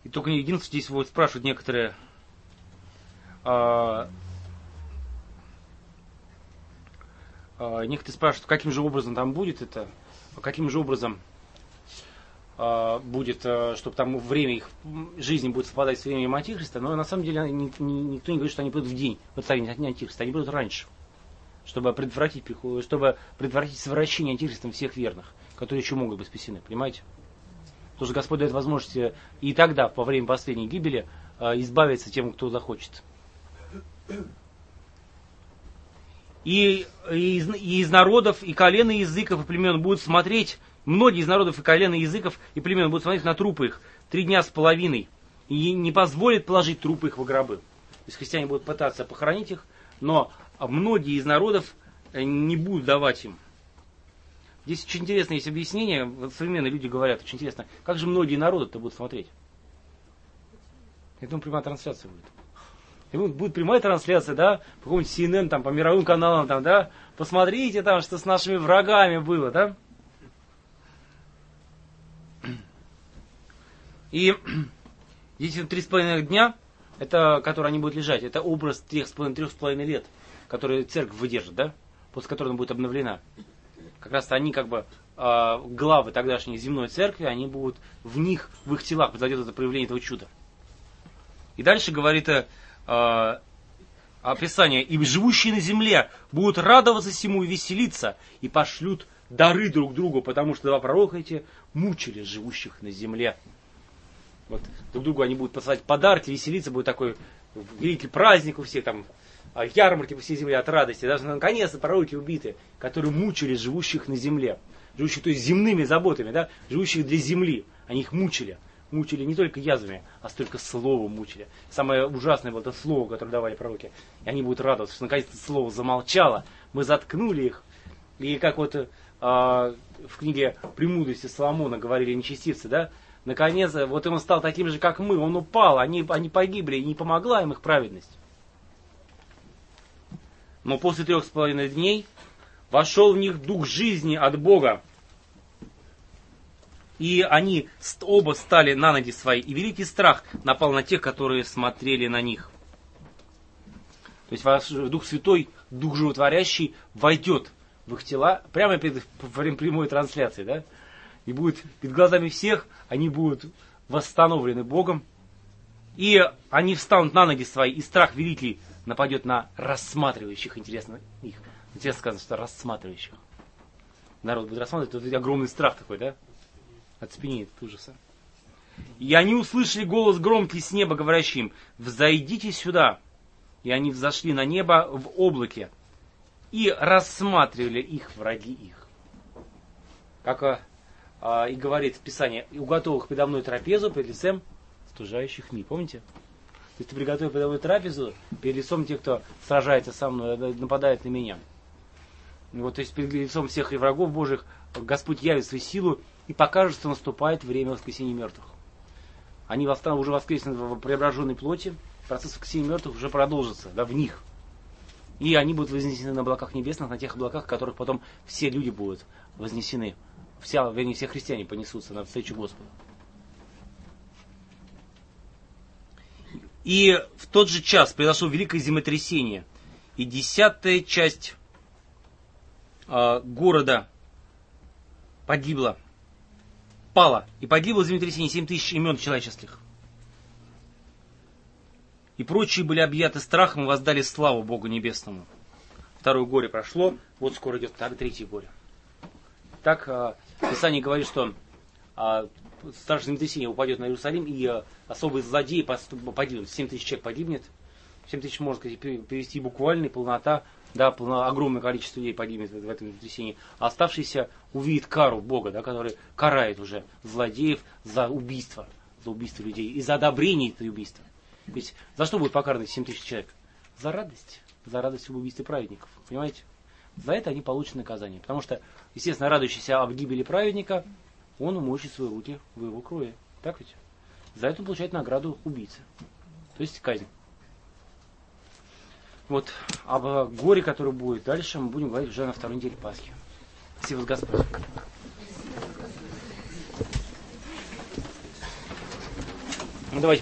И только единственное, здесь вот спрашивают некоторые, некоторые спрашивают, каким же образом там будет это, каким же образом будет, чтобы там время их жизни будет совпадать с временем Антихриста, но на самом деле никто не говорит, что они будут в день воцарения Антихриста, они будут раньше, чтобы предотвратить совращение Антихристом всех верных, которые еще могут быть спасены, понимаете? Потому что Господь дает возможность и тогда, во время последней гибели, избавиться тем, кто захочет. И из народов, и колен, и языков, и племен будут смотреть, многие из народов, и колен, и языков, и племен будут смотреть на трупы их 3 дня с половиной, и не позволят положить трупы их в гробы. То есть христиане будут пытаться похоронить их, но многие из народов не будут давать им. Здесь очень интересно есть объяснение, вот современные люди говорят, очень интересно, как же многие народы-то будут смотреть? Я думаю, прямая трансляция будет. И будет прямая трансляция, да, по какому-нибудь CNN, там, по мировым каналам, там, да, посмотрите там, что с нашими врагами было, да. И здесь 3,5 дня, это, которые они будут лежать, это образ 3,5 лет, которые церковь выдержит, да, после которой она будет обновлена. Как раз они как бы главы тогдашней земной церкви, они будут в них, в их телах произойдет это проявление этого чуда. И дальше говорит описание, и живущие на земле будут радоваться всему и веселиться, и пошлют дары друг другу, потому что 2 пророка эти мучили живущих на земле. Вот друг другу они будут посылать подарки, веселиться, будет такой великий праздник у всех, там, ярмарки по всей земле от радости. Даже наконец-то пророки убиты, которые мучили живущих на земле. Живущих, то есть земными заботами, да, живущих для земли. Они их мучили. Мучили не только язвами, а столько словом мучили. Самое ужасное было это слово, которое давали пророки. И они будут радоваться, что наконец-то слово замолчало. Мы заткнули их. И как вот в книге «Премудрости Соломона» говорили нечестивцы, да, наконец, вот он стал таким же, как мы. Он упал, они погибли, и не помогла им их праведность. Но после 3,5 дней вошел в них дух жизни от Бога. И они оба стали на ноги свои, и великий страх напал на тех, которые смотрели на них. То есть ваш Дух Святой, Дух Животворящий войдет в их тела прямо во время прямой трансляции, да? И будет перед глазами всех, они будут восстановлены Богом, и они встанут на ноги свои, и страх великий нападет на рассматривающих, интересно их. Интересно сказано, что рассматривающих. Народ будет рассматривать, это огромный страх такой, да? Оцепенеет от ужаса. И они услышали голос громкий с неба, говорящий им: «Взойдите сюда». И они взошли на небо в облаке и рассматривали их враги их. Как и говорит Писание: «И уготовил передо мной трапезу перед лицем стужающих дни». Помните? То есть ты приготовил передо мной трапезу перед лицом тех, кто сражается со мной, нападает на меня. Вот, то есть перед лицом всех и врагов Божьих Господь явит свою силу и покажет, что наступает время воскресения мертвых. Они уже воскреснут в преображенной плоти, процесс воскресения мертвых уже продолжится, да, в них. И они будут вознесены на облаках небесных, на тех облаках, в которых потом все люди будут вознесены. Все христиане понесутся на встречу Господу. И в тот же час произошло великое землетрясение, и 10-я часть города погибла, пала, и погибло в землетрясении 7 тысяч имен человеческих. И прочие были объяты страхом и воздали славу Богу Небесному. 2-е горе прошло, вот скоро идет 3-е горе. Так Писание говорит, что страшное землетрясение упадет на Иерусалим, и особые злодеи погибнут. 7 тысяч человек погибнет. 7 тысяч можно сказать, перевести буквально, полнота, да, огромное количество людей погибнет в этом землетрясении. А оставшиеся увидят кару Бога, да, который карает уже злодеев за убийство людей и за одобрение этого убийства. Ведь за что будет покараны 7 тысяч человек? За радость в убийстве праведников, понимаете? За это они получат наказание. Потому что, естественно, радующийся об гибели праведника, он умочит свои руки в его крови. Так ведь? За это он получает награду убийцы. То есть казнь. Вот об горе, которое будет дальше, мы будем говорить уже на 2-й неделе Пасхи. Спасибо, Господь. Давайте